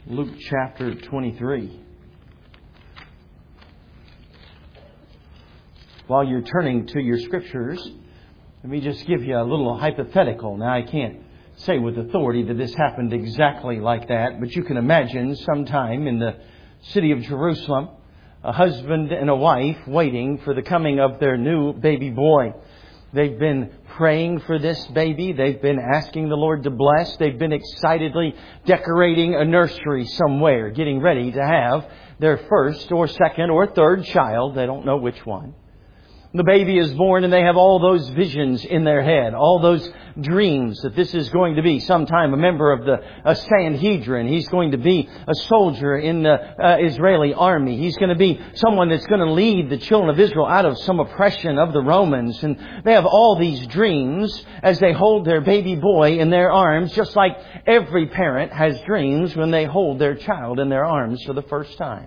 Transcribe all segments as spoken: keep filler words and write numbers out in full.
Luke chapter twenty-three. While you're turning to your scriptures, let me just give you a little hypothetical. Now, I can't say with authority that this happened exactly like that, but you can imagine sometime in the city of Jerusalem, a husband and a wife waiting for the coming of their new baby boy. They've been praying for this baby. They've been asking the Lord to bless. They've been excitedly decorating a nursery somewhere, getting ready to have their first or second or third child. They don't know which one. The baby is born and they have all those visions in their head, all those dreams that this is going to be sometime a member of the uh, Sanhedrin. He's going to be a soldier in the uh, Israeli army. He's going to be someone that's going to lead the children of Israel out of some oppression of the Romans. And they have all these dreams as they hold their baby boy in their arms, just like every parent has dreams when they hold their child in their arms for the first time.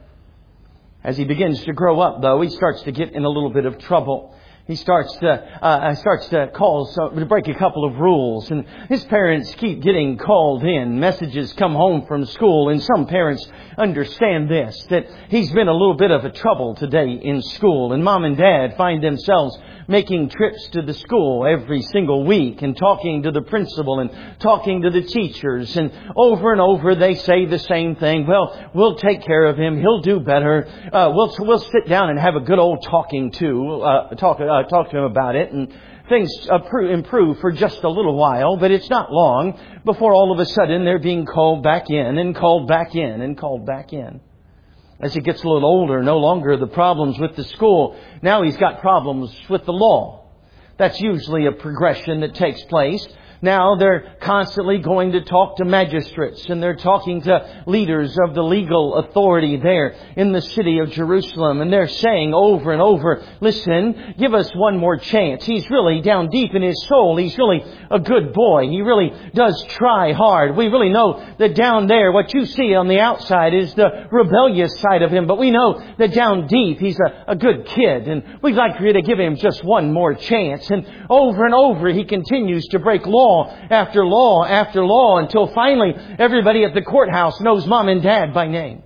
As he begins to grow up, though, he starts to get in a little bit of trouble. He starts to uh, starts to call so, to break a couple of rules, and his parents keep getting called in. Messages come home from school, and some parents understand this, that he's been a little bit of a trouble today in school, and mom and dad find themselves making trips to the school every single week and talking to the principal and talking to the teachers, and over and over they say the same thing. Well, we'll take care of him. He'll do better. Uh, we'll we'll sit down and have a good old talking to uh, talk. Uh, talk to him about it, and things improve for just a little while, but it's not long before all of a sudden they're being called back in and called back in and called back in. As he gets a little older, no longer the problems with the school. Now he's got problems with the law. That's usually a progression that takes place. Now they're constantly going to talk to magistrates, and they're talking to leaders of the legal authority there in the city of Jerusalem. And they're saying over and over, listen, give us one more chance. He's really down deep in his soul. He's really a good boy. He really does try hard. We really know that down there, what you see on the outside is the rebellious side of him. But we know that down deep, he's a, a good kid. And we'd like for you to give him just one more chance. And over and over, he continues to break law after law after law until finally everybody at the courthouse knows mom and dad by name.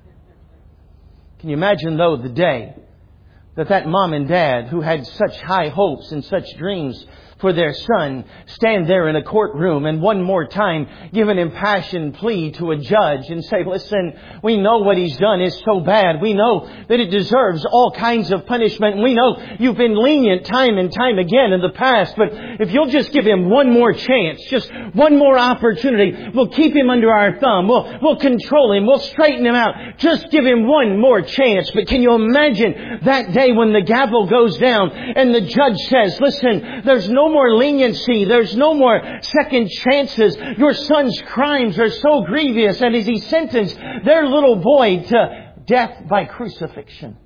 Can you imagine, though, the day that that mom and dad who had such high hopes and such dreams for their son stand there in a courtroom and one more time give an impassioned plea to a judge and say, listen, we know what he's done is so bad. We know that it deserves all kinds of punishment. We know you've been lenient time and time again in the past, but if you'll just give him one more chance, just one more opportunity, we'll keep him under our thumb. We'll, we'll control him. We'll straighten him out. Just give him one more chance. But can you imagine that day when the gavel goes down and the judge says, listen, there's no more leniency. There's no more second chances. Your son's crimes are so grievous. And as he sentenced their little boy to death by crucifixion,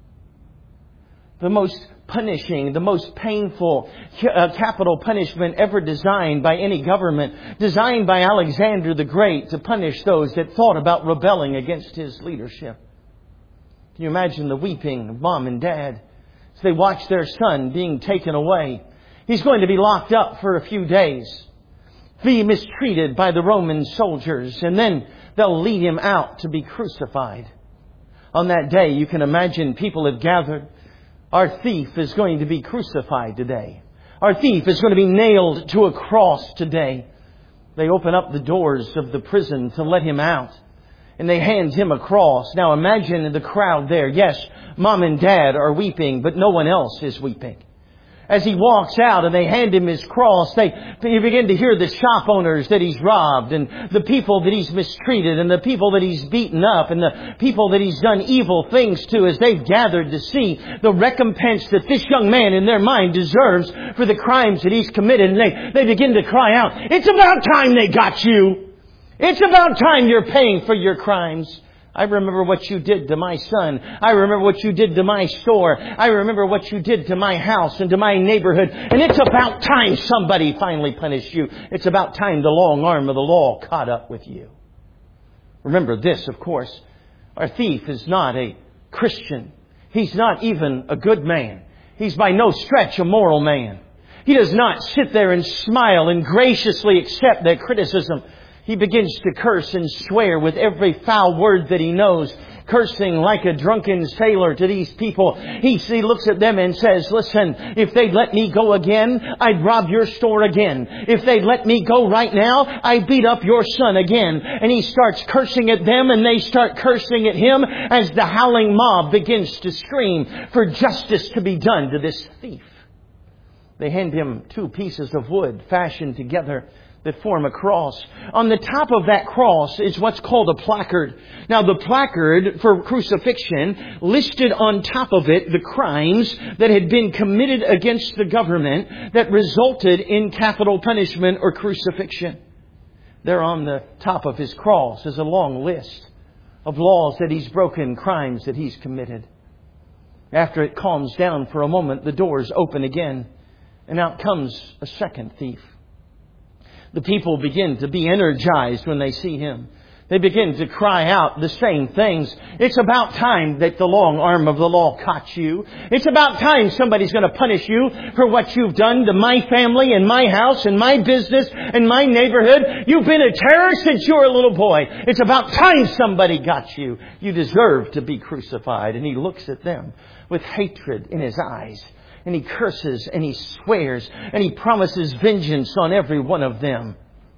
the most punishing, the most painful uh, capital punishment ever designed by any government, designed by Alexander the Great to punish those that thought about rebelling against his leadership. Can you imagine the weeping of mom and dad as they watch their son being taken away? He's going to be locked up for a few days, be mistreated by the Roman soldiers, and then they'll lead him out to be crucified. On that day, you can imagine people have gathered. Our thief is going to be crucified today. Our thief is going to be nailed to a cross today. They open up the doors of the prison to let him out, and they hand him a cross. Now imagine the crowd there. Yes, mom and dad are weeping, but no one else is weeping. As he walks out and they hand him his cross, they, you begin to hear the shop owners that he's robbed, and the people that he's mistreated, and the people that he's beaten up, and the people that he's done evil things to, as they've gathered to see the recompense that this young man in their mind deserves for the crimes that he's committed. And they, they begin to cry out, it's about time they got you. It's about time you're paying for your crimes. I remember what you did to my son. I remember what you did to my store. I remember what you did to my house and to my neighborhood. And it's about time somebody finally punished you. It's about time the long arm of the law caught up with you. Remember this, of course. Our thief is not a Christian. He's not even a good man. He's by no stretch a moral man. He does not sit there and smile and graciously accept their criticism. He begins to curse and swear with every foul word that he knows, cursing like a drunken sailor to these people. He, he looks at them and says, listen, if they'd let me go again, I'd rob your store again. If they'd let me go right now, I'd beat up your son again. And he starts cursing at them, and they start cursing at him as the howling mob begins to scream for justice to be done to this thief. They hand him two pieces of wood fashioned together that form a cross. On the top of that cross is what's called a placard. Now, the placard for crucifixion listed on top of it the crimes that had been committed against the government that resulted in capital punishment or crucifixion. There on the top of his cross is a long list of laws that he's broken, crimes that he's committed. After it calms down for a moment, the doors open again, and out comes a second thief. The people begin to be energized when they see him. They begin to cry out the same things. It's about time that the long arm of the law caught you. It's about time somebody's going to punish you for what you've done to my family and my house and my business and my neighborhood. You've been a terror since you were a little boy. It's about time somebody got you. You deserve to be crucified. And he looks at them with hatred in his eyes. And he curses and he swears and he promises vengeance on every one of them.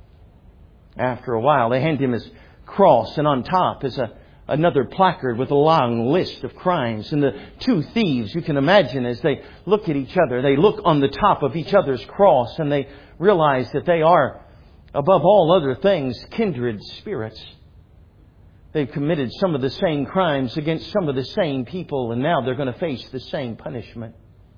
After a while, they hand him his cross, and on top is a, another placard with a long list of crimes. And the two thieves, you can imagine, as they look at each other, they look on the top of each other's cross and they realize that they are, above all other things, kindred spirits. They've committed some of the same crimes against some of the same people, and now they're going to face the same punishment.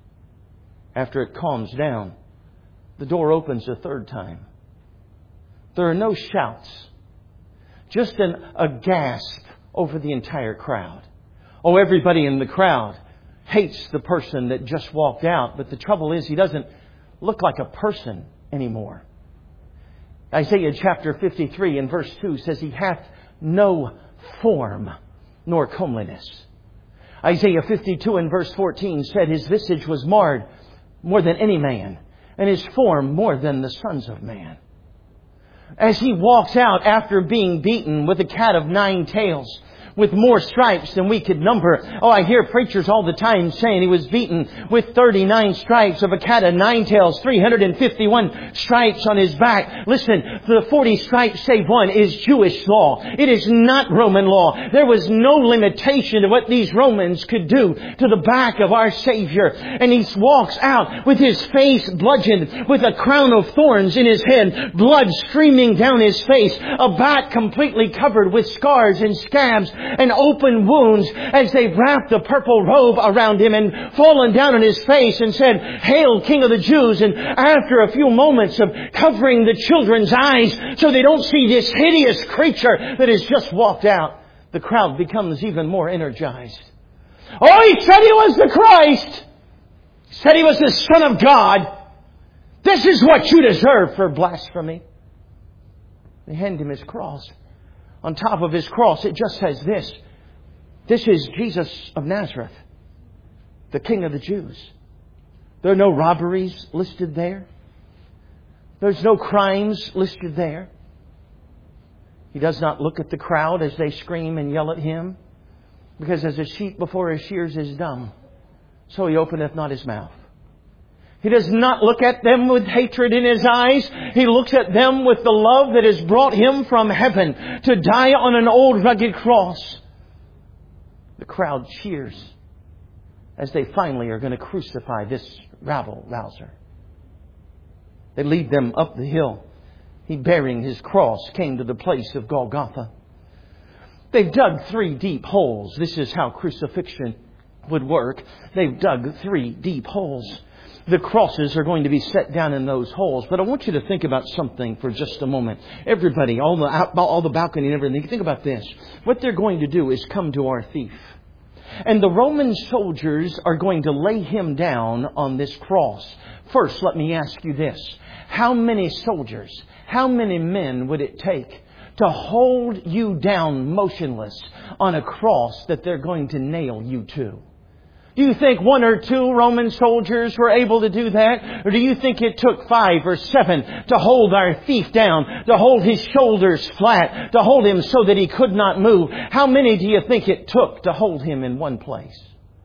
After it calms down, the door opens a third time. There are no shouts, just an, a gasp over the entire crowd. Oh, everybody in the crowd hates the person that just walked out, but the trouble is he doesn't look like a person anymore. Isaiah chapter fifty-three and verse two says, he hath no form nor comeliness. Isaiah fifty-two and verse fourteen said, his visage was marred more than any man, and his form more than the sons of man. As he walks out after being beaten with a cat of nine tails, with more stripes than we could number. Oh, I hear preachers all the time saying he was beaten with thirty-nine stripes of a cat of nine tails, three hundred fifty-one stripes on his back. Listen, the forty stripes save one is Jewish law. It is not Roman law. There was no limitation to what these Romans could do to the back of our Savior. And he walks out with his face bludgeoned, with a crown of thorns in his head, blood streaming down his face, a back completely covered with scars and scabs and open wounds, as they wrapped the purple robe around him and fallen down on his face and said, "Hail, King of the Jews." And after a few moments of covering the children's eyes so they don't see this hideous creature that has just walked out, the crowd becomes even more energized. Oh, he said he was the Christ. He said he was the Son of God. This is what you deserve for blasphemy. They hand him his cross. On top of his cross, it just says this: this is Jesus of Nazareth, the King of the Jews. There are no robberies listed there. There's no crimes listed there. He does not look at the crowd as they scream and yell at him, because as a sheep before his shears is dumb, so he openeth not his mouth. He does not look at them with hatred in his eyes. He looks at them with the love that has brought him from heaven to die on an old rugged cross. The crowd cheers as they finally are going to crucify this rabble-rouser. They lead them up the hill. He, bearing his cross, came to the place of Golgotha. They've dug three deep holes. This is how crucifixion would work. They've dug three deep holes. The crosses are going to be set down in those holes. But I want you to think about something for just a moment. Everybody, all the all the balcony and everything, think about this. What they're going to do is come to our thief. And the Roman soldiers are going to lay him down on this cross. First, let me ask you this. How many soldiers, how many men would it take to hold you down motionless on a cross that they're going to nail you to? Do you think one or two Roman soldiers were able to do that? Or do you think it took five or seven to hold our thief down, to hold his shoulders flat, to hold him so that he could not move? How many do you think it took to hold him in one place?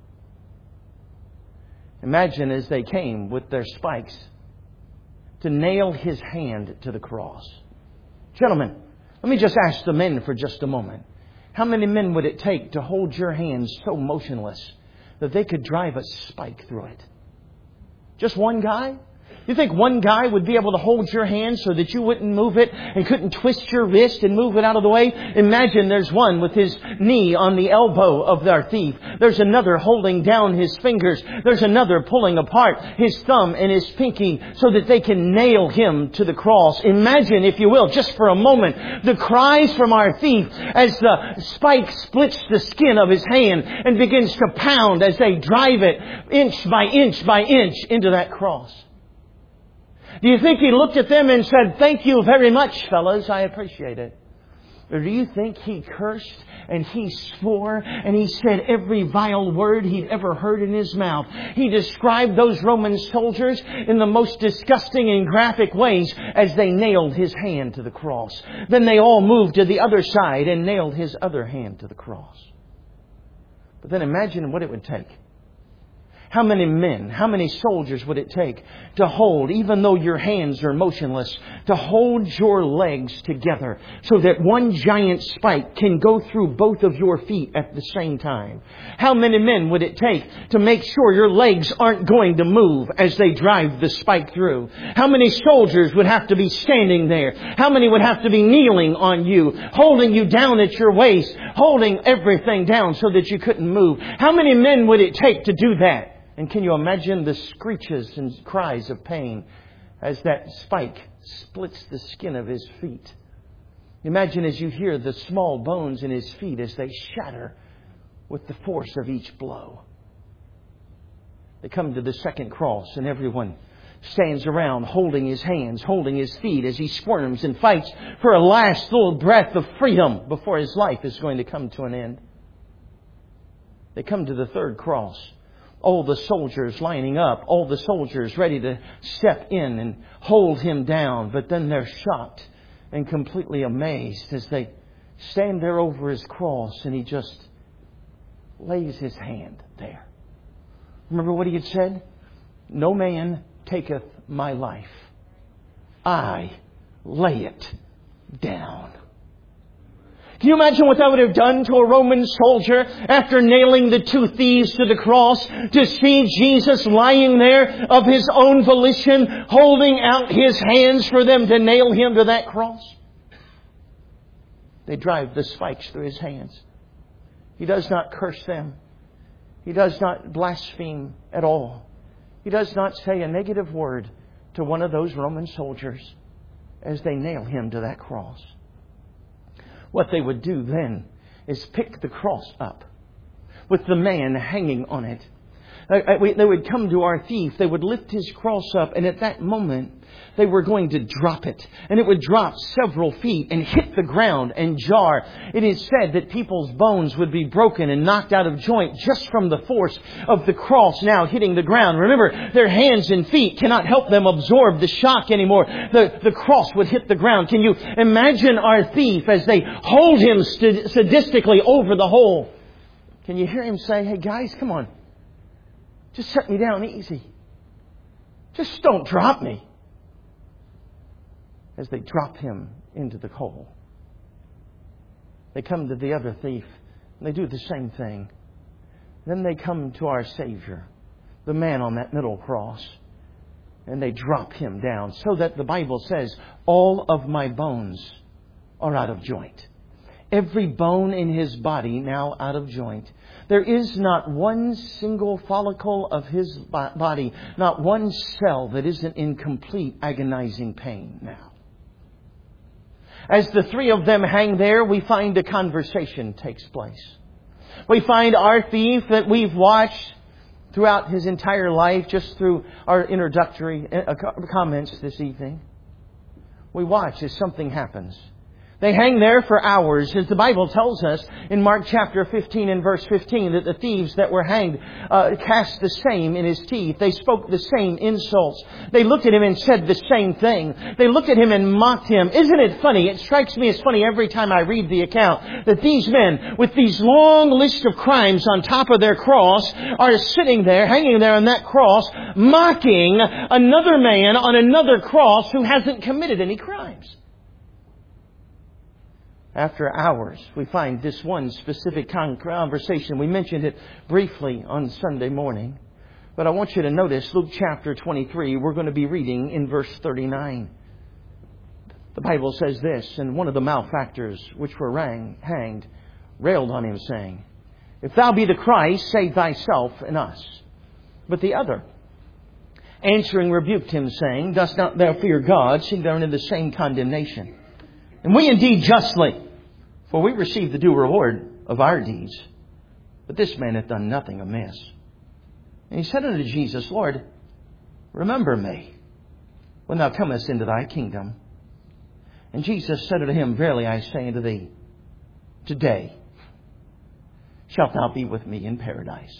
Imagine as they came with their spikes to nail his hand to the cross. Gentlemen, let me just ask the men for just a moment. How many men would it take to hold your hands so motionless that they could drive a spike through it? Just one guy? You think one guy would be able to hold your hand so that you wouldn't move it and couldn't twist your wrist and move it out of the way? Imagine there's one with his knee on the elbow of our thief. There's another holding down his fingers. There's another pulling apart his thumb and his pinky so that they can nail him to the cross. Imagine, if you will, just for a moment, the cries from our thief as the spike splits the skin of his hand and begins to pound as they drive it inch by inch by inch into that cross. Do you think he looked at them and said, "Thank you very much, fellas, I appreciate it"? Or do you think he cursed and he swore and he said every vile word he'd ever heard in his mouth? He described those Roman soldiers in the most disgusting and graphic ways as they nailed his hand to the cross. Then they all moved to the other side and nailed his other hand to the cross. But then imagine what it would take. How many men, how many soldiers would it take to hold, even though your hands are motionless, to hold your legs together so that one giant spike can go through both of your feet at the same time? How many men would it take to make sure your legs aren't going to move as they drive the spike through? How many soldiers would have to be standing there? How many would have to be kneeling on you, holding you down at your waist, holding everything down so that you couldn't move? How many men would it take to do that? And can you imagine the screeches and cries of pain as that spike splits the skin of his feet? Imagine as you hear the small bones in his feet as they shatter with the force of each blow. They come to the second cross and everyone stands around holding his hands, holding his feet as he squirms and fights for a last little breath of freedom before his life is going to come to an end. They come to the third cross. All the soldiers lining up, all the soldiers ready to step in and hold him down. But then they're shocked and completely amazed as they stand there over his cross and he just lays his hand there. Remember what he had said? "No man taketh my life. I lay it down." Can you imagine what that would have done to a Roman soldier after nailing the two thieves to the cross, to see Jesus lying there of his own volition, holding out his hands for them to nail him to that cross? They drive the spikes through his hands. He does not curse them. He does not blaspheme at all. He does not say a negative word to one of those Roman soldiers as they nail him to that cross. What they would do then is pick the cross up with the man hanging on it. They would come to our thief. They would lift his cross up. And at that moment, they were going to drop it. And it would drop several feet and hit the ground and jar. It is said that people's bones would be broken and knocked out of joint just from the force of the cross now hitting the ground. Remember, their hands and feet cannot help them absorb the shock anymore. The, the cross would hit the ground. Can you imagine our thief as they hold him sadistically over the hole? Can you hear him say, "Hey guys, come on. Just set me down easy. Just don't drop me." As they drop him into the hole. They come to the other thief and they do the same thing. Then they come to our Savior, the man on that middle cross, and they drop him down so that the Bible says, "All of my bones are out of joint." Every bone in his body now out of joint. There is not one single follicle of his body, not one cell that isn't in complete agonizing pain now. As the three of them hang there, we find a conversation takes place. We find our thief that we've watched throughout his entire life, just through our introductory comments this evening. We watch as something happens. They hang there for hours, as the Bible tells us in Mark chapter fifteen and verse fifteen, that the thieves that were hanged uh, cast the same in his teeth. They spoke the same insults. They looked at him and said the same thing. They looked at him and mocked him. Isn't it funny? It strikes me as funny every time I read the account that these men, with these long list of crimes on top of their cross, are sitting there, hanging there on that cross, mocking another man on another cross who hasn't committed any crimes. After hours, we find this one specific conversation. We mentioned it briefly on Sunday morning. But I want you to notice Luke chapter twenty-three. We're going to be reading in verse thirty-nine. The Bible says this, and one of the malefactors which were rang, hanged railed on him, saying, If thou be the Christ, save thyself and us. But the other, answering, rebuked him, saying, Dost not thou fear God, seeing thou art in the same condemnation? And we indeed justly, for we receive the due reward of our deeds. But this man hath done nothing amiss. And he said unto Jesus, Lord, remember me when thou comest into thy kingdom. And Jesus said unto him, Verily I say unto thee, today shalt thou be with me in paradise.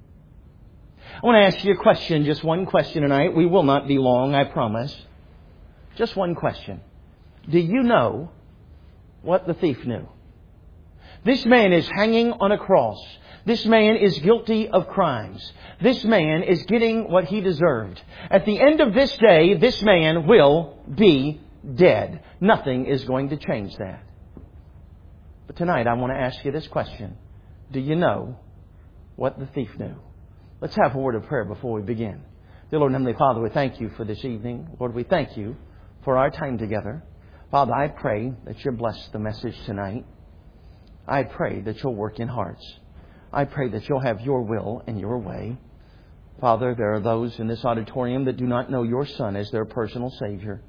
I want to ask you a question, just one question tonight. We will not be long, I promise. Just one question. Do you know what the thief knew? This man is hanging on a cross. This man is guilty of crimes. This man is getting what he deserved. At the end of this day, this man will be dead. Nothing is going to change that. But tonight I want to ask you this question. Do you know what the thief knew? Let's have a word of prayer before we begin. Dear Lord and Heavenly Father, we thank you for this evening. Lord, we thank you for our time together. Father, I pray that you'll bless the message tonight. I pray that you'll work in hearts. I pray that you'll have your will and your way. Father, there are those in this auditorium that do not know your Son as their personal Savior.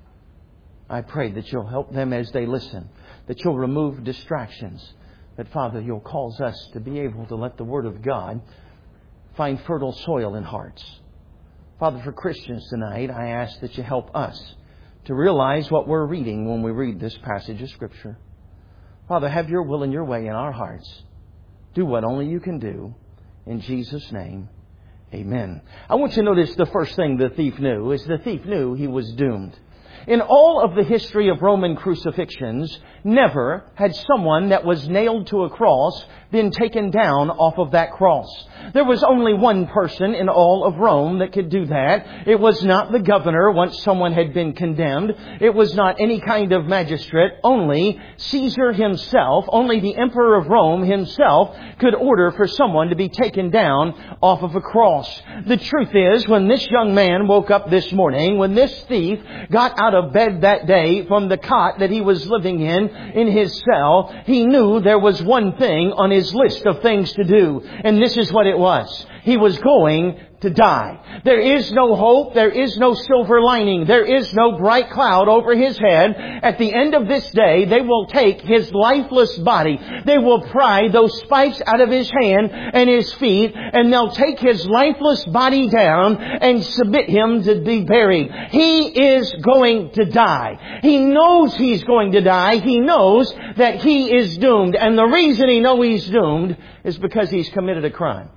I pray that you'll help them as they listen, that you'll remove distractions, that, Father, you'll cause us to be able to let the Word of God find fertile soil in hearts. Father, for Christians tonight, I ask that you help us to realize what we're reading when we read this passage of Scripture. Father, have your will and your way in our hearts. Do what only you can do. In Jesus' name, amen. I want you to notice the first thing the thief knew is the thief knew he was doomed. In all of the history of Roman crucifixions, never had someone that was nailed to a cross been taken down off of that cross. There was only one person in all of Rome that could do that. It was not the governor once someone had been condemned. It was not any kind of magistrate. Only Caesar himself, only the emperor of Rome himself could order for someone to be taken down off of a cross. The truth is, when this young man woke up this morning, when this thief got out of bed that day from the cot that he was living in, in his cell, he knew there was one thing on his list of things to do. And this is what it was. He was going to die. There is no hope. There is no silver lining. There is no bright cloud over his head. At the end of this day, they will take his lifeless body. They will pry those spikes out of his hand and his feet, and they'll take his lifeless body down and submit him to be buried. He is going to die. He knows he's going to die. He knows that he is doomed. And the reason he knows he's doomed is because he's committed a crime.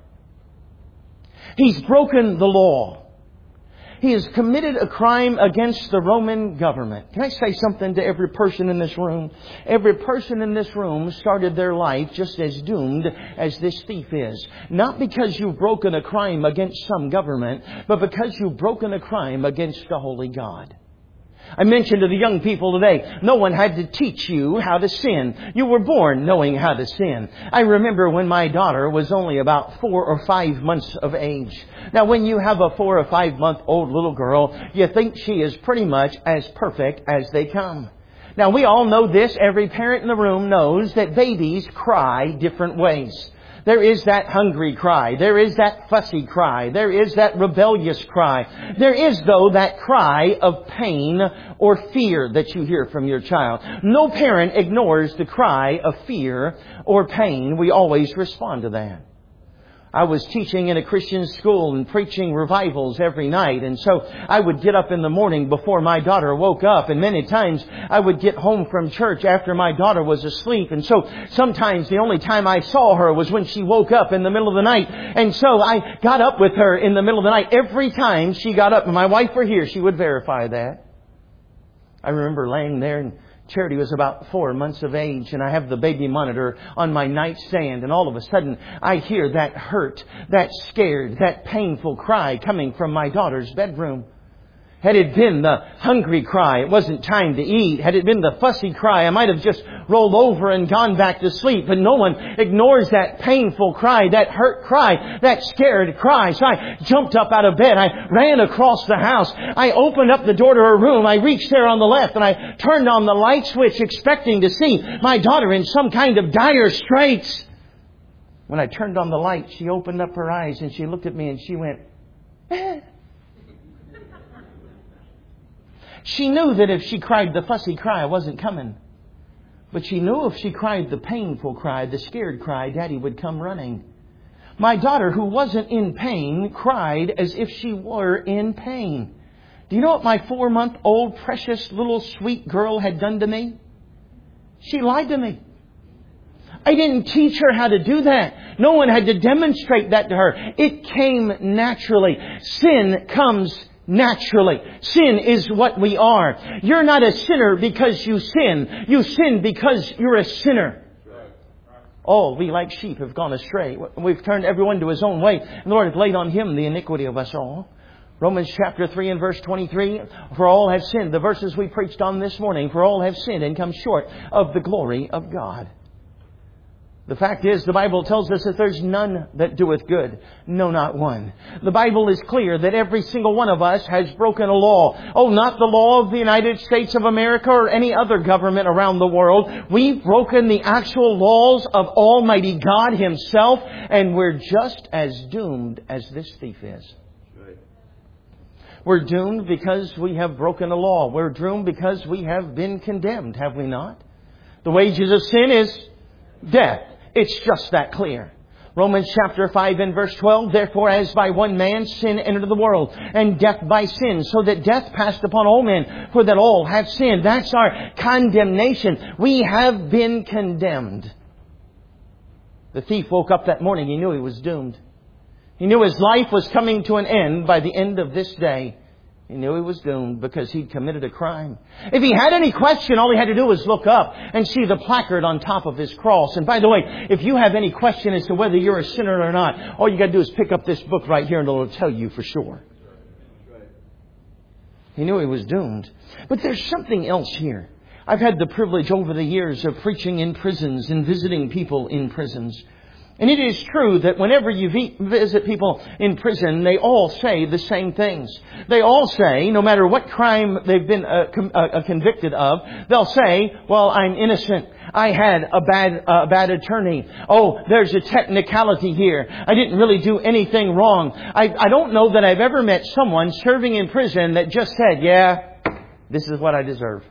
He's broken the law. He has committed a crime against the Roman government. Can I say something to every person in this room? Every person in this room started their life just as doomed as this thief is. Not because you've broken a crime against some government, but because you've broken a crime against the holy God. I mentioned to the young people today, no one had to teach you how to sin. You were born knowing how to sin. I remember when my daughter was only about four or five months of age. Now, when you have a four or five month old little girl, you think she is pretty much as perfect as they come. Now, we all know this. Every parent in the room knows that babies cry different ways. There is that hungry cry. There is that fussy cry. There is that rebellious cry. There is, though, that cry of pain or fear that you hear from your child. No parent ignores the cry of fear or pain. We always respond to that. I was teaching in a Christian school and preaching revivals every night. And so I would get up in the morning before my daughter woke up. And many times I would get home from church after my daughter was asleep. And so sometimes the only time I saw her was when she woke up in the middle of the night. And so I got up with her in the middle of the night. Every time she got up, and my wife were here, she would verify that. I remember laying there, and Charity was about four months of age, and I have the baby monitor on my nightstand, and all of a sudden I hear that hurt, that scared, that painful cry coming from my daughter's bedroom. Had it been the hungry cry, it wasn't time to eat. Had it been the fussy cry, I might have just rolled over and gone back to sleep. But no one ignores that painful cry, that hurt cry, that scared cry. So I jumped up out of bed. I ran across the house. I opened up the door to her room. I reached there on the left and I turned on the light switch expecting to see my daughter in some kind of dire straits. When I turned on the light, she opened up her eyes and she looked at me and she went, eh. She knew that if she cried the fussy cry, I wasn't coming. But she knew if she cried the painful cry, the scared cry, Daddy would come running. My daughter, who wasn't in pain, cried as if she were in pain. Do you know what my four-month-old precious little sweet girl had done to me? She lied to me. I didn't teach her how to do that. No one had to demonstrate that to her. It came naturally. Sin comes naturally. Sin is what we are. You're not a sinner because you sin. You sin because you're a sinner. All we like sheep have gone astray. We've turned everyone to his own way. And the Lord hath laid on him the iniquity of us all. Romans chapter three and verse twenty-three. For all have sinned. The verses we preached on this morning. For all have sinned and come short of the glory of God. The fact is, the Bible tells us that there's none that doeth good. No, not one. The Bible is clear that every single one of us has broken a law. Oh, not the law of the United States of America or any other government around the world. We've broken the actual laws of Almighty God Himself, and we're just as doomed as this thief is. We're doomed because we have broken a law. We're doomed because we have been condemned, have we not? The wages of sin is death. It's just that clear. Romans chapter five and verse twelve. Therefore, as by one man sin entered the world, and death by sin, so that death passed upon all men, for that all have sinned. That's our condemnation. We have been condemned. The thief woke up that morning. He knew he was doomed. He knew his life was coming to an end by the end of this day. He knew he was doomed because he'd committed a crime. If he had any question, all he had to do was look up and see the placard on top of his cross. And by the way, if you have any question as to whether you're a sinner or not, all you got to do is pick up this book right here and it'll tell you for sure. He knew he was doomed. But there's something else here. I've had the privilege over the years of preaching in prisons and visiting people in prisons. And it is true that whenever you visit people in prison, they all say the same things. They all say, no matter what crime they've been uh, com- uh, convicted of, they'll say, well, I'm innocent. I had a bad, uh, bad attorney. Oh, there's a technicality here. I didn't really do anything wrong. I, I don't know that I've ever met someone serving in prison that just said, yeah, this is what I deserve.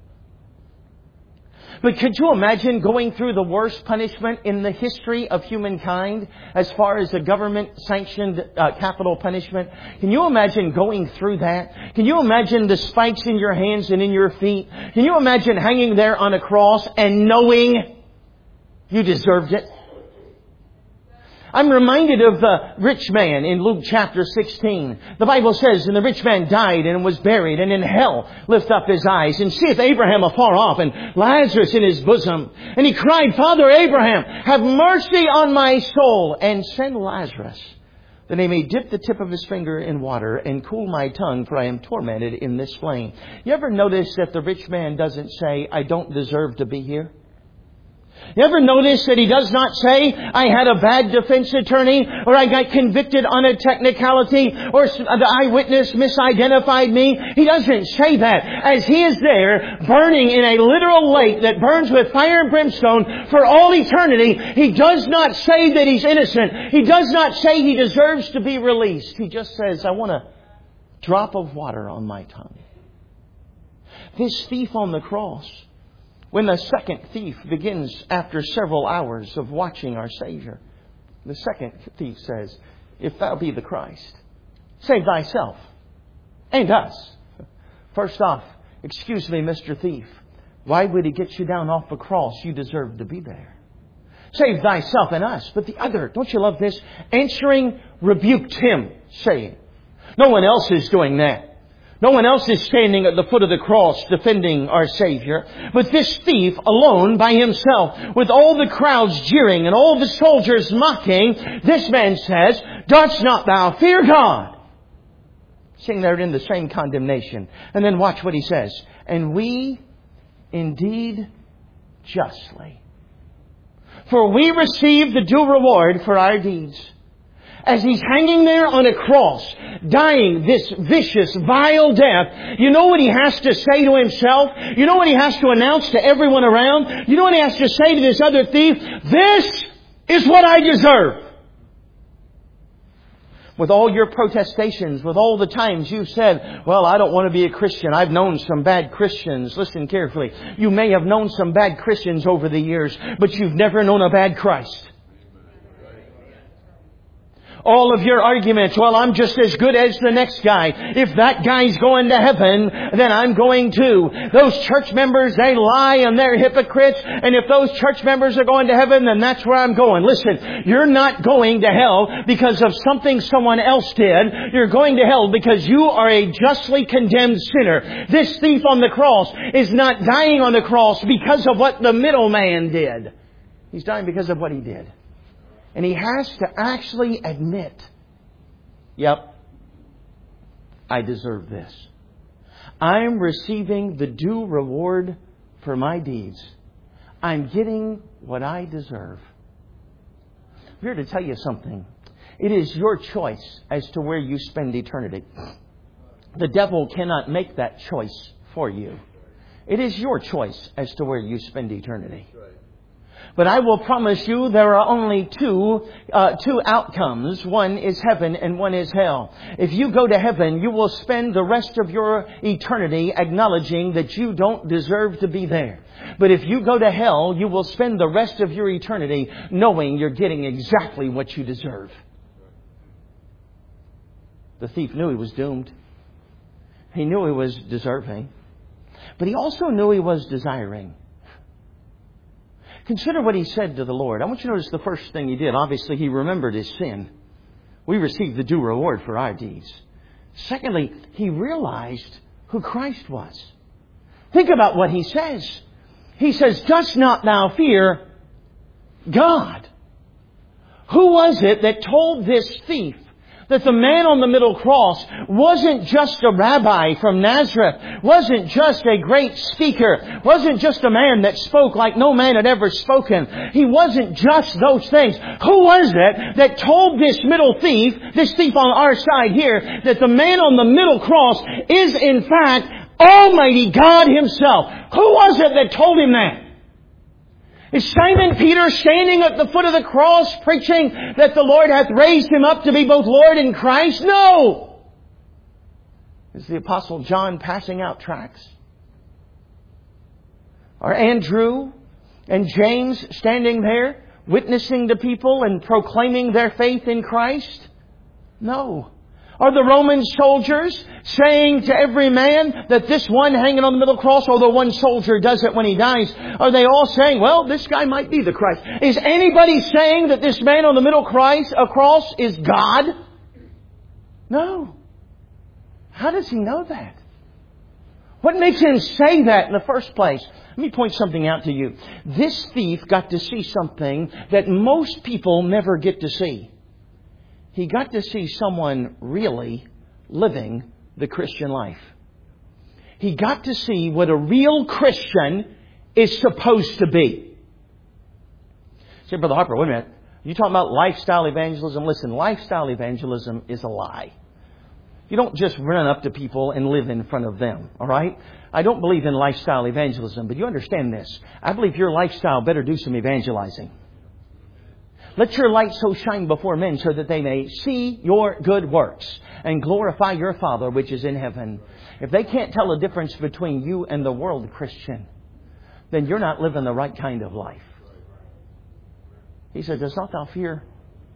But could you imagine going through the worst punishment in the history of humankind as far as a government-sanctioned uh, capital punishment? Can you imagine going through that? Can you imagine the spikes in your hands and in your feet? Can you imagine hanging there on a cross and knowing you deserved it? I'm reminded of the rich man in Luke chapter sixteen. The Bible says, and the rich man died and was buried, and in hell lift up his eyes, and seeth Abraham afar off, and Lazarus in his bosom. And he cried, Father Abraham, have mercy on my soul, and send Lazarus, that he may dip the tip of his finger in water, and cool my tongue, for I am tormented in this flame. You ever notice that the rich man doesn't say, I don't deserve to be here? You ever notice that he does not say, I had a bad defense attorney, or I got convicted on a technicality, or the eyewitness misidentified me? He doesn't say that. As he is there, burning in a literal lake that burns with fire and brimstone for all eternity, he does not say that he's innocent. He does not say he deserves to be released. He just says, I want a drop of water on my tongue. This thief on the cross, when the second thief begins after several hours of watching our Savior, The second thief says, if thou be the Christ, save thyself and us. First off, excuse me, Mister Thief. Why would He get you down off a cross? You deserve to be there. Save thyself and us. But the other, don't you love this? Answering rebuked him, saying, no one else is doing that. No one else is standing at the foot of the cross defending our Savior. But this thief alone by himself, with all the crowds jeering and all the soldiers mocking, this man says, dost not thou fear God? Seeing they're in the same condemnation. And then watch what he says. And we indeed justly. For we receive the due reward for our deeds. As he's hanging there on a cross, dying this vicious, vile death, you know what he has to say to himself? You know what he has to announce to everyone around? You know what he has to say to this other thief? This is what I deserve. With all your protestations, with all the times you've said, well, I don't want to be a Christian. I've known some bad Christians. Listen carefully. You may have known some bad Christians over the years, but you've never known a bad Christ. All of your arguments, well, I'm just as good as the next guy. If that guy's going to heaven, then I'm going too. Those church members, they lie and they're hypocrites. And if those church members are going to heaven, then that's where I'm going. Listen, you're not going to hell because of something someone else did. You're going to hell because you are a justly condemned sinner. This thief on the cross is not dying on the cross because of what the middleman did. He's dying because of what he did. And he has to actually admit, yep, I deserve this. I'm receiving the due reward for my deeds. I'm getting what I deserve. I'm here to tell you something. It is your choice as to where you spend eternity. The devil cannot make that choice for you. It is your choice as to where you spend eternity. But I will promise you there are only two uh, two outcomes. One is heaven and one is hell. If you go to heaven, you will spend the rest of your eternity acknowledging that you don't deserve to be there. But if you go to hell, you will spend the rest of your eternity knowing you're getting exactly what you deserve. The thief knew he was doomed. He knew he was deserving. But he also knew he was desiring. Consider what he said to the Lord. I want you to notice the first thing he did. Obviously, he remembered his sin. We received the due reward for our deeds. Secondly, he realized who Christ was. Think about what he says. He says, dost not thou fear God? Who was it that told this thief that the man on the middle cross wasn't just a rabbi from Nazareth, wasn't just a great speaker, wasn't just a man that spoke like no man had ever spoken. He wasn't just those things. Who was it that told this middle thief, this thief on our side here, that the man on the middle cross is in fact Almighty God Himself? Who was it that told him that? Is Simon Peter standing at the foot of the cross preaching that the Lord hath raised Him up to be both Lord and Christ? No! Is the Apostle John passing out tracts? Are Andrew and James standing there witnessing to people and proclaiming their faith in Christ? No. Are the Roman soldiers saying to every man that this one hanging on the middle cross, although one soldier does it when he dies, are they all saying, well, this guy might be the Christ? Is anybody saying that this man on the middle Christ, a cross is God? No. How does he know that? What makes him say that in the first place? Let me point something out to you. This thief got to see something that most people never get to see. He got to see someone really living the Christian life. He got to see what a real Christian is supposed to be. Say, Brother Harper, wait a minute. You talking about lifestyle evangelism? Listen, lifestyle evangelism is a lie. You don't just run up to people and live in front of them, all right? I don't believe in lifestyle evangelism, but you understand this. I believe your lifestyle better do some evangelizing. Let your light so shine before men so that they may see your good works and glorify your Father which is in heaven. If they can't tell the difference between you and the world Christian, then you're not living the right kind of life. He said, does not thou fear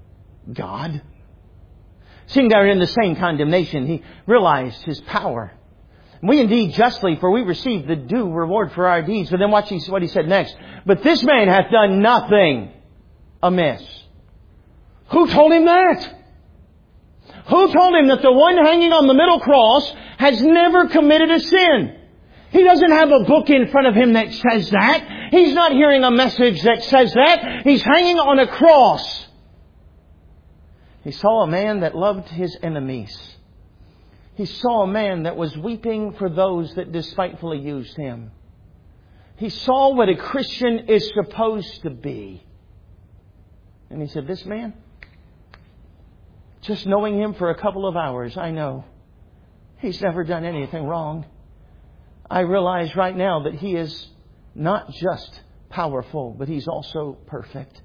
God. Seeing there in the same condemnation, he realized his power. We indeed justly, for we receive the due reward for our deeds. But then watch what he said next. But this man hath done nothing amiss. Who told him that? Who told him that the one hanging on the middle cross has never committed a sin? He doesn't have a book in front of him that says that. He's not hearing a message that says that. He's hanging on a cross. He saw a man that loved his enemies. He saw a man that was weeping for those that despitefully used him. He saw what a Christian is supposed to be. And he said, this man, just knowing him for a couple of hours, I know he's never done anything wrong. I realize right now that he is not just powerful, but he's also perfect.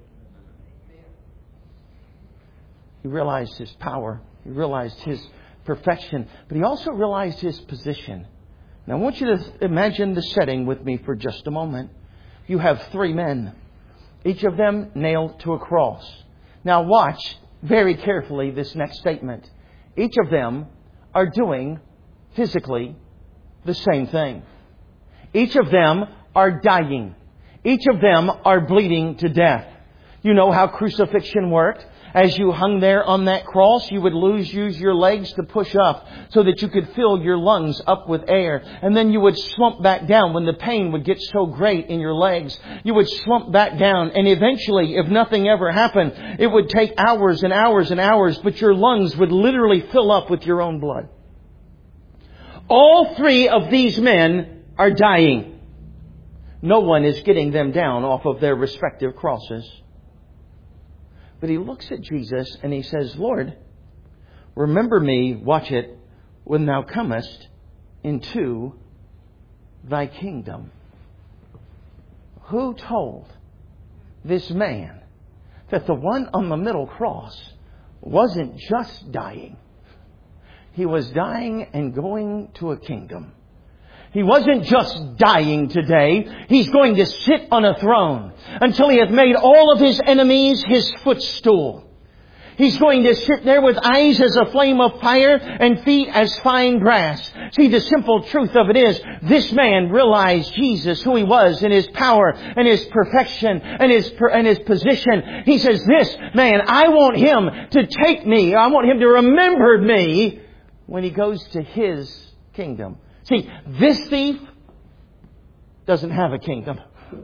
He realized his power. He realized his perfection. But he also realized his position. Now I want you to imagine the setting with me for just a moment. You have three men, each of them nailed to a cross. Now watch very carefully this next statement. Each of them are doing physically the same thing. Each of them are dying. Each of them are bleeding to death. You know how crucifixion worked. As you hung there on that cross, you would lose, use your legs to push up so that you could fill your lungs up with air. And then you would slump back down when the pain would get so great in your legs. You would slump back down. And eventually, if nothing ever happened, it would take hours and hours and hours, but your lungs would literally fill up with your own blood. All three of these men are dying. No one is getting them down off of their respective crosses. But he looks at Jesus and he says, Lord, remember me, watch it, when thou comest into thy kingdom. Who told this man that the one on the middle cross wasn't just dying? He was dying and going to a kingdom. He wasn't just dying today. He's going to sit on a throne until he hath made all of his enemies his footstool. He's going to sit there with eyes as a flame of fire and feet as fine brass. See, the simple truth of it is, this man realized Jesus, who he was, and his power and his perfection and his and his position. He says, this man, I want him to take me. I want him to remember me when he goes to his kingdom. See, this thief doesn't have a kingdom.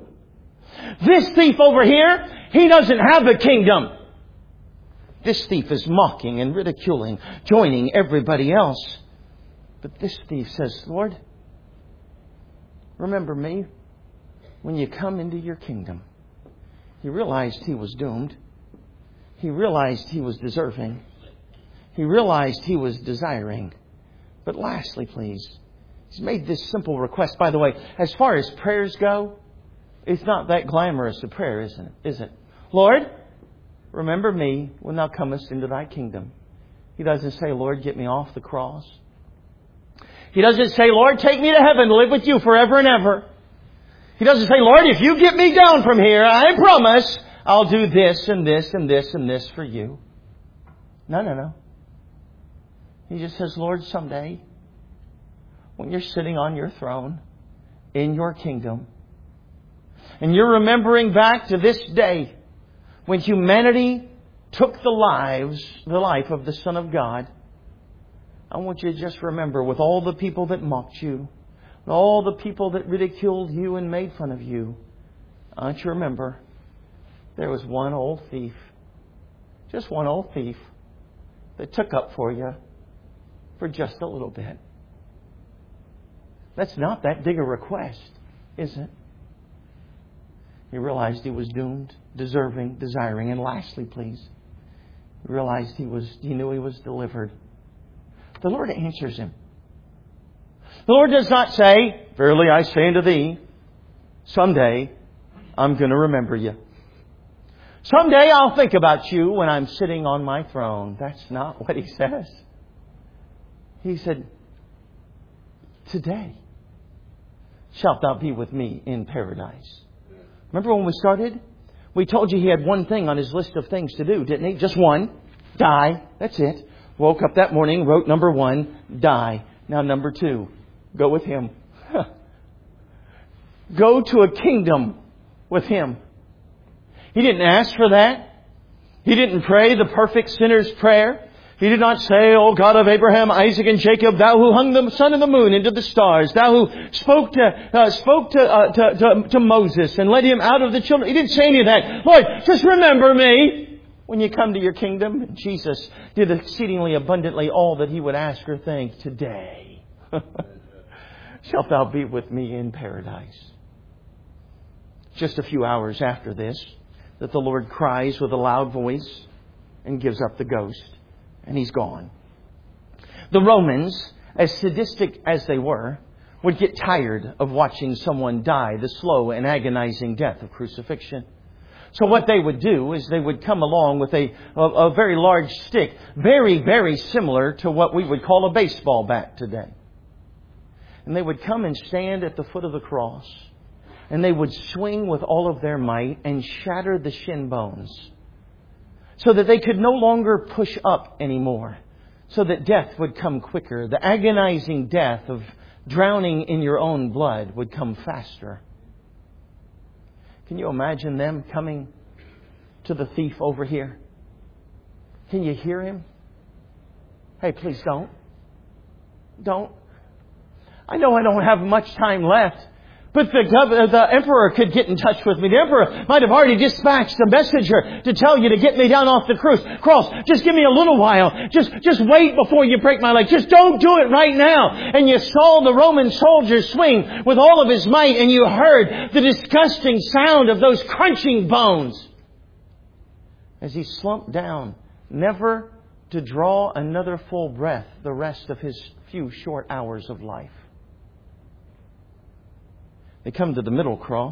This thief over here, he doesn't have a kingdom. This thief is mocking and ridiculing, joining everybody else. But this thief says, Lord, remember me when you come into your kingdom. He realized he was doomed. He realized he was deserving. He realized he was desiring. But lastly, please, he's made this simple request. By the way, as far as prayers go, it's not that glamorous a prayer, isn't it? Is it? Lord, remember me when thou comest into thy kingdom. He doesn't say, Lord, get me off the cross. He doesn't say, Lord, take me to heaven to live with you forever and ever. He doesn't say, Lord, if you get me down from here, I promise I'll do this and this and this and this for you. No, no, no. He just says, Lord, someday, when you're sitting on your throne in your kingdom, and you're remembering back to this day when humanity took the lives, the life of the Son of God, I want you to just remember, with all the people that mocked you, and all the people that ridiculed you and made fun of you, I want you to remember, there was one old thief, just one old thief, that took up for you for just a little bit. That's not that big a request, is it? He realized he was doomed, deserving, desiring, and lastly, please, he realized he was, he knew he was delivered. The Lord answers him. The Lord does not say, verily I say unto thee, someday I'm going to remember you. Someday I'll think about you when I'm sitting on my throne. That's not what he says. He said, today shalt thou be with me in paradise. Remember when we started? We told you he had one thing on his list of things to do, didn't he? Just one. Die. That's it. Woke up that morning, wrote number one, die. Now number two, go with him. Go to a kingdom with him. He didn't ask for that. He didn't pray the perfect sinner's prayer. He did not say, O God of Abraham, Isaac, and Jacob, Thou who hung the sun and the moon into the stars, Thou who spoke to uh, spoke to, uh, to, to to Moses and led him out of the children. He didn't say any of that. Lord, just remember me when you come to your kingdom. Jesus did exceedingly abundantly all that he would ask or think. Today shalt thou be with me in paradise. Just a few hours after this, that the Lord cries with a loud voice and gives up the ghost. And he's gone. The Romans, as sadistic as they were, would get tired of watching someone die the slow and agonizing death of crucifixion. So what they would do is they would come along with a, a, a very large stick, very, very similar to what we would call a baseball bat today. And they would come and stand at the foot of the cross. And they would swing with all of their might and shatter the shin bones, so that they could no longer push up anymore, so that death would come quicker. The agonizing death of drowning in your own blood would come faster. Can you imagine them coming to the thief over here? Can you hear him? Hey, please don't. Don't. I know I don't have much time left. But the, gov- the emperor could get in touch with me. The emperor might have already dispatched a messenger to tell you to get me down off the cruise, cross. Just give me a little while. Just, just wait before you break my leg. Just don't do it right now. And you saw the Roman soldier swing with all of his might, and you heard the disgusting sound of those crunching bones as he slumped down, never to draw another full breath the rest of his few short hours of life. They come to the middle cross,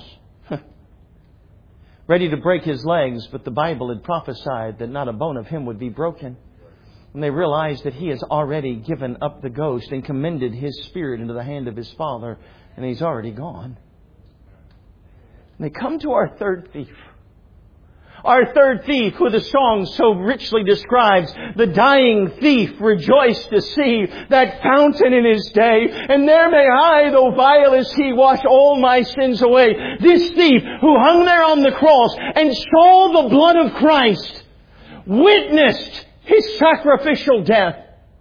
ready to break his legs, but the Bible had prophesied that not a bone of him would be broken. And they realized that he has already given up the ghost and commended his spirit into the hand of his Father, and he's already gone. And they come to our third thief. Our third thief, who the song so richly describes, the dying thief rejoiced to see that fountain in his day. And there may I, though vile as he, wash all my sins away. This thief who hung there on the cross and saw the blood of Christ, witnessed his sacrificial death.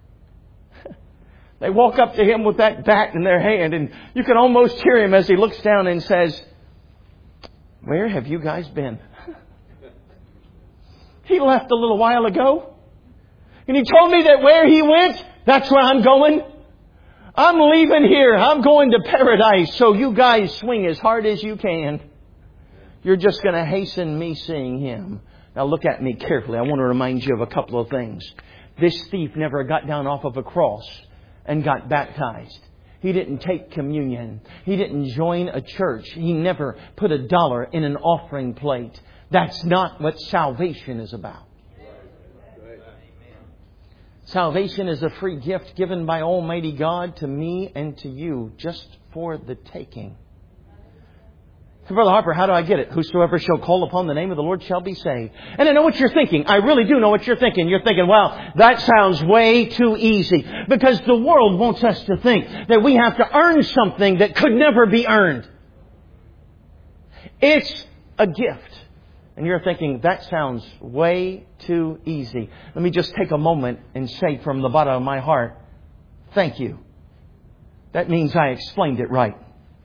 They walk up to him with that bat in their hand, and you can almost hear him as he looks down and says, "Where have you guys been? He left a little while ago. And he told me that where he went, that's where I'm going. I'm leaving here. I'm going to paradise. So you guys swing as hard as you can. You're just going to hasten me seeing him." Now look at me carefully. I want to remind you of a couple of things. This thief never got down off of a cross and got baptized. He didn't take communion. He didn't join a church. He never put a dollar in an offering plate. That's not what salvation is about. Salvation is a free gift given by Almighty God to me and to you, just for the taking. So, Brother Harper, how do I get it? Whosoever shall call upon the name of the Lord shall be saved. And I know what you're thinking. I really do know what you're thinking. You're thinking, well, that sounds way too easy. Because the world wants us to think that we have to earn something that could never be earned. It's a gift. And you're thinking, that sounds way too easy. Let me just take a moment and say from the bottom of my heart, thank you. That means I explained it right.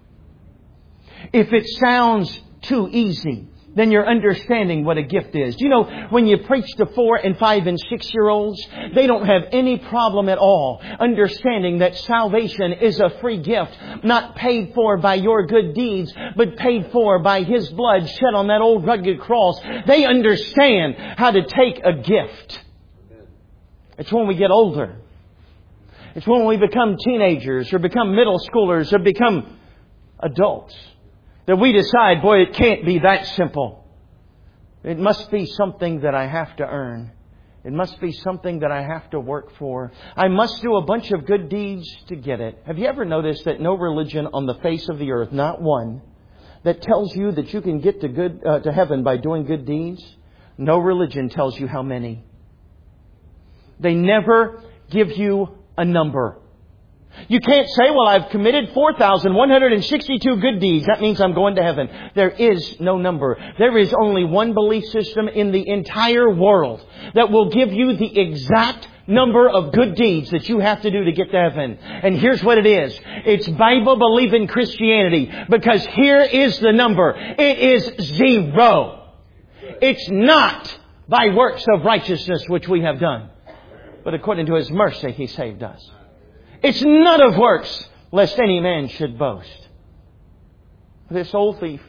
If it sounds too easy, then you're understanding what a gift is. You know, when you preach to four and five and six year olds, they don't have any problem at all understanding that salvation is a free gift, not paid for by your good deeds, but paid for by His blood shed on that old rugged cross. They understand how to take a gift. It's when we get older. It's when we become teenagers or become middle schoolers or become adults that we decide, boy, it can't be that simple. It must be something that I have to earn. It must be something that I have to work for. I must do a bunch of good deeds to get it. Have you ever noticed that no religion on the face of the earth, not one, that tells you that you can get to good uh, to heaven by doing good deeds. No religion tells you how many. They never give you a number. You can't say, well, I've committed four thousand one hundred sixty-two good deeds. That means I'm going to heaven. There is no number. There is only one belief system in the entire world that will give you the exact number of good deeds that you have to do to get to heaven. And here's what it is. It's Bible-believing Christianity. Because here is the number. It is zero. It's not by works of righteousness which we have done, but according to His mercy He saved us. It's not of works, lest any man should boast. This old thief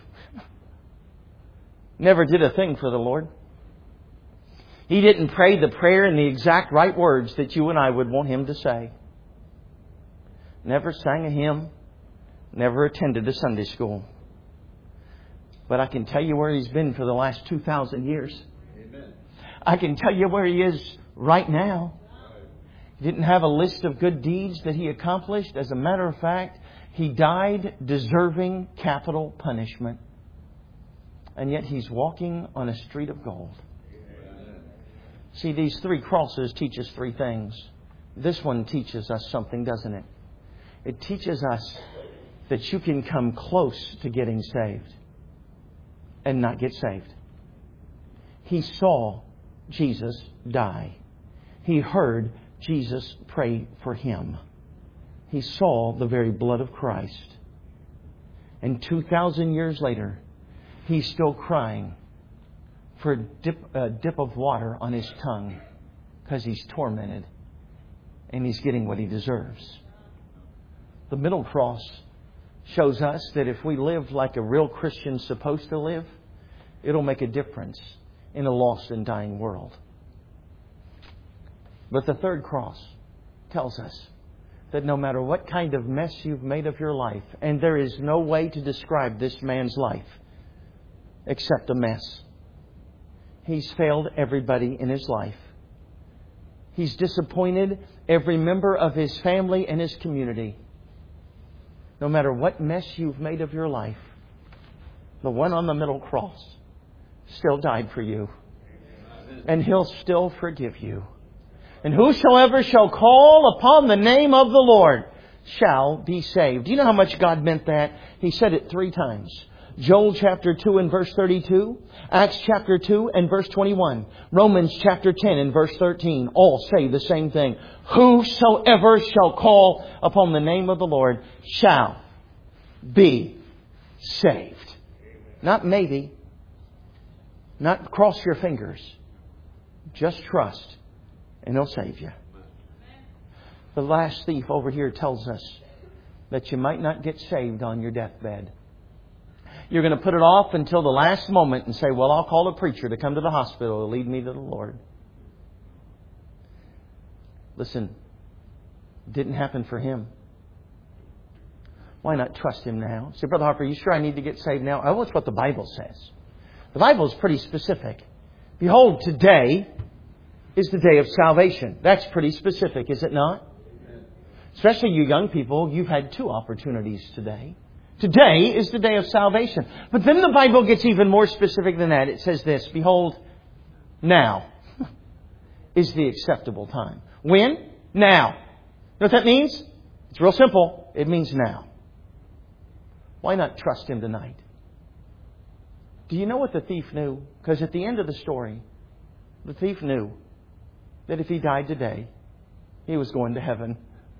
never did a thing for the Lord. He didn't pray the prayer in the exact right words that you and I would want him to say. Never sang a hymn. Never attended a Sunday school. But I can tell you where he's been for the last two thousand years. Amen. I can tell you where he is right now. He didn't have a list of good deeds that he accomplished. As a matter of fact, he died deserving capital punishment. And yet he's walking on a street of gold. Amen. See, these three crosses teach us three things. This one teaches us something, doesn't it? It teaches us that you can come close to getting saved and not get saved. He saw Jesus die. He heard Jesus pray for him. He saw the very blood of Christ. And two thousand years later, he's still crying for a dip, a dip of water on his tongue because he's tormented and he's getting what he deserves. The middle cross shows us that if we live like a real Christian's supposed to live, it'll make a difference in a lost and dying world. But the third cross tells us that no matter what kind of mess you've made of your life, and there is no way to describe this man's life except a mess. He's failed everybody in his life. He's disappointed every member of his family and his community. No matter what mess you've made of your life, the one on the middle cross still died for you. And He'll still forgive you. And whosoever shall call upon the name of the Lord shall be saved. Do you know how much God meant that? He said it three times. Joel chapter two and verse thirty-two. Acts chapter two and verse twenty-one. Romans chapter ten and verse thirteen. All say the same thing. Whosoever shall call upon the name of the Lord shall be saved. Not maybe. Not cross your fingers. Just trust and He'll save you. The last thief over here tells us that you might not get saved on your deathbed. You're going to put it off until the last moment and say, well, I'll call a preacher to come to the hospital to lead me to the Lord. Listen, it didn't happen for him. Why not trust Him now? Say, Brother Harper, are you sure I need to get saved now? Oh, it's what the Bible says. The Bible is pretty specific. Behold, today is the day of salvation. That's pretty specific, is it not? Amen. Especially you young people, you've had two opportunities today. Today is the day of salvation. But then the Bible gets even more specific than that. It says this, behold, now is the acceptable time. When? Now. You know what that means? It's real simple. It means now. Why not trust Him tonight? Do you know what the thief knew? Because at the end of the story, the thief knew that if he died today, he was going to heaven.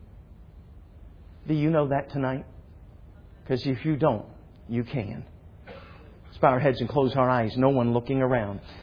Do you know that tonight? Because if you don't, you can. Let's bow our heads and close our eyes. No one looking around.